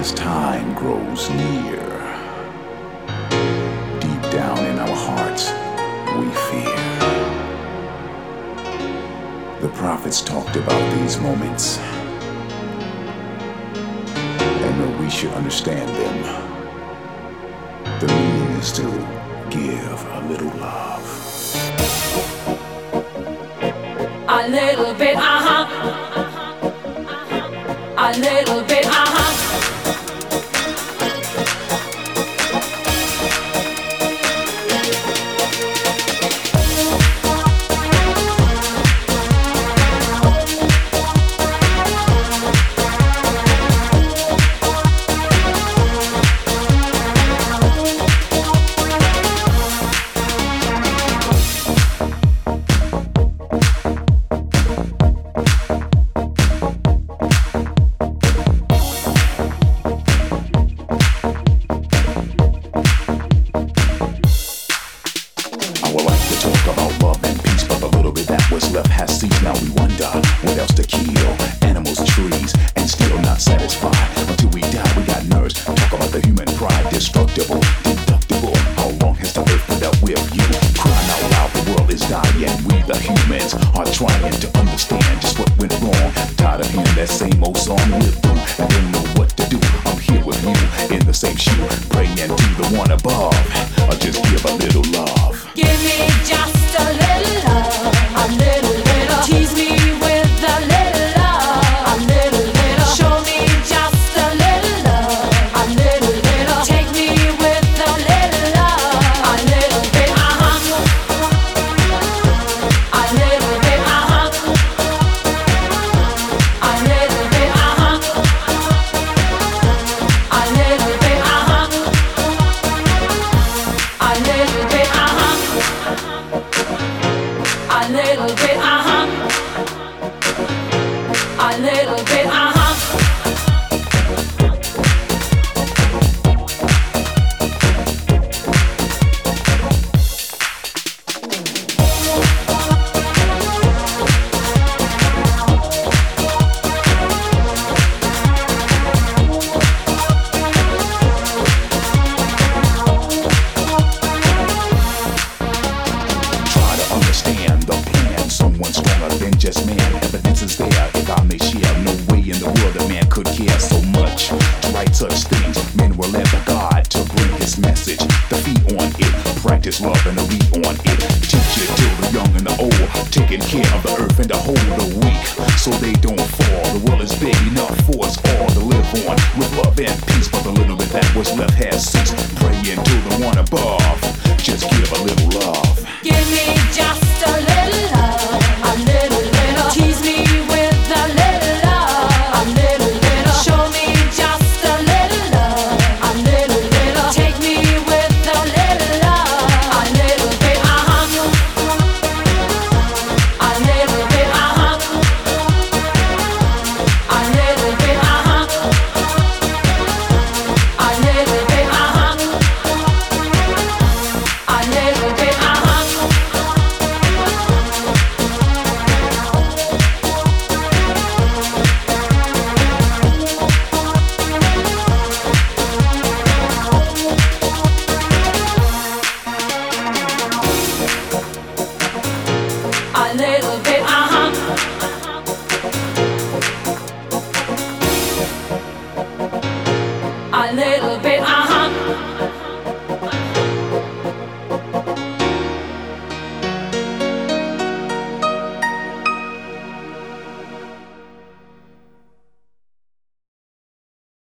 as time grows near. Deep down in our hearts, we fear. The prophets talked about these moments, and that we should understand them. The meaning is to give a little love. A little bit, a little bit, left has ceased, now we wonder what else to kill. Animals, trees, and still not satisfied. Until we die, we got nerves. Talk about the human pride, destructible, deductible. How long has the earth put up with you? Crying out loud, the world is dying. We the humans are trying to understand just what went wrong. Tired of hearing that same old song we'll do. I don't know what to do. I'm here with you in the same shoe, praying to the one above. Or just give a little love. give me just a little love, a little, little. Tease me with a little love, a little, little. Show me just a little love, a little, little. Take me with a little love, a little bit, a little bit, a little bit, a little bit, a little bit, a little bit, a little bit, Try to understand the plan. Someone stronger than just man. Evidence is there if I may share. No way in the world a man could care so much to write such things. Men were led by God to bring his message. The feet on it, practice love and the read on it. Teach it to the young and the old. Taking care of the earth and to hold the weak so they don't fall. The world is big enough for us all to live on with love and peace. But the little bit that was left has ceased. Praying to the one above. Just give a little